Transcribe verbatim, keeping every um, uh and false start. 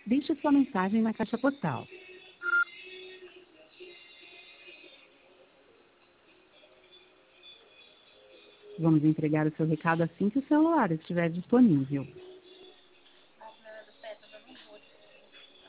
Deixe sua mensagem na caixa postal. Vamos entregar o seu recado assim que o celular estiver disponível.